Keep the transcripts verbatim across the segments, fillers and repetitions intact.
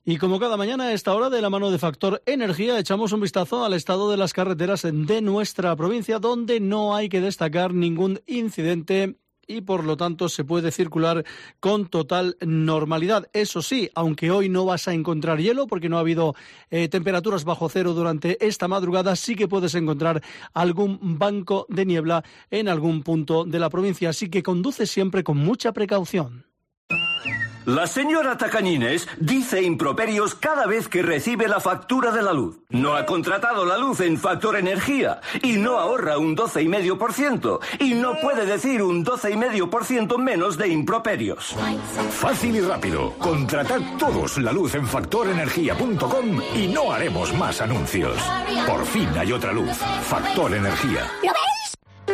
Y como cada mañana a esta hora, de la mano de Factor Energía, echamos un vistazo al estado de las carreteras de nuestra provincia, donde no hay que destacar ningún incidente y por lo tanto se puede circular con total normalidad. Eso sí, aunque hoy no vas a encontrar hielo porque no ha habido eh, temperaturas bajo cero durante esta madrugada, sí que puedes encontrar algún banco de niebla en algún punto de la provincia, así que conduce siempre con mucha precaución. La señora Tacañines dice improperios cada vez que recibe la factura de la luz. No ha contratado la luz en Factor Energía y no ahorra un doce coma cinco por ciento y no puede decir un doce coma cinco por ciento menos de improperios. Fácil y rápido. Contratad todos la luz en factor energía punto com y no haremos más anuncios. Por fin hay otra luz. Factor Energía. ¿Lo veis?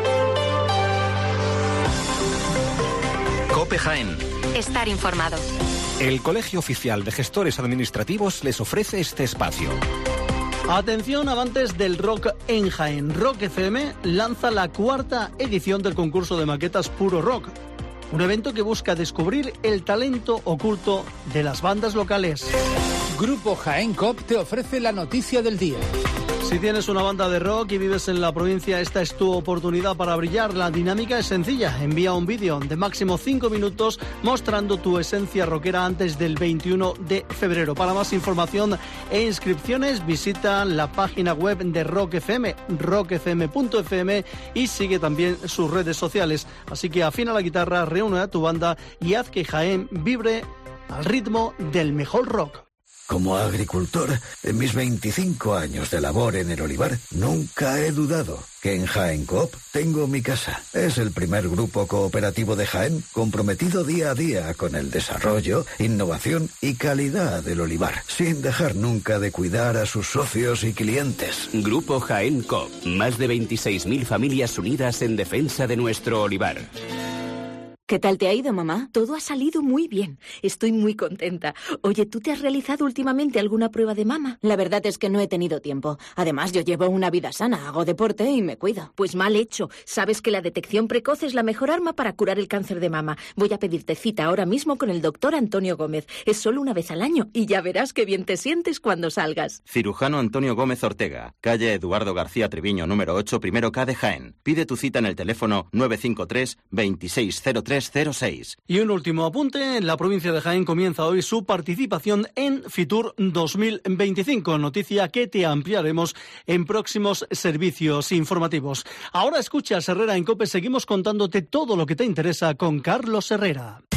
COPE Jaén. Estar informado. El Colegio Oficial de Gestores Administrativos les ofrece este espacio. Atención, amantes del rock en Jaén. Rock F M lanza la cuarta edición del concurso de maquetas Puro Rock. Un evento que busca descubrir el talento oculto de las bandas locales. Grupo Jaén Cop te ofrece la noticia del día. Si tienes una banda de rock y vives en la provincia, esta es tu oportunidad para brillar. La dinámica es sencilla. Envía un vídeo de máximo cinco minutos mostrando tu esencia rockera antes del veintiuno de febrero. Para más información e inscripciones, visita la página web de Rock F M, rock f m punto f m, y sigue también sus redes sociales. Así que afina la guitarra, reúne a tu banda y haz que Jaén vibre al ritmo del mejor rock. Como agricultor, en mis veinticinco años de labor en el olivar, nunca he dudado que en Jaén Coop tengo mi casa. Es el primer grupo cooperativo de Jaén comprometido día a día con el desarrollo, innovación y calidad del olivar, sin dejar nunca de cuidar a sus socios y clientes. Grupo Jaén Coop, más de veintiséis mil familias unidas en defensa de nuestro olivar. ¿Qué tal te ha ido, mamá? Todo ha salido muy bien. Estoy muy contenta. Oye, ¿tú te has realizado últimamente alguna prueba de mama? La verdad es que no he tenido tiempo. Además, yo llevo una vida sana, hago deporte y me cuido. Pues mal hecho. Sabes que la detección precoz es la mejor arma para curar el cáncer de mama. Voy a pedirte cita ahora mismo con el doctor Antonio Gómez. Es solo una vez al año y ya verás qué bien te sientes cuando salgas. Cirujano Antonio Gómez Ortega, calle Eduardo García Treviño, número ocho, primero K de Jaén. Pide tu cita en el teléfono nueve cinco tres, veintiséis cero tres cero seis. Y un último apunte, la provincia de Jaén comienza hoy su participación en Fitur dos mil veinticinco, noticia que te ampliaremos en próximos servicios informativos. Ahora escuchas Herrera en COPE, seguimos contándote todo lo que te interesa con Carlos Herrera.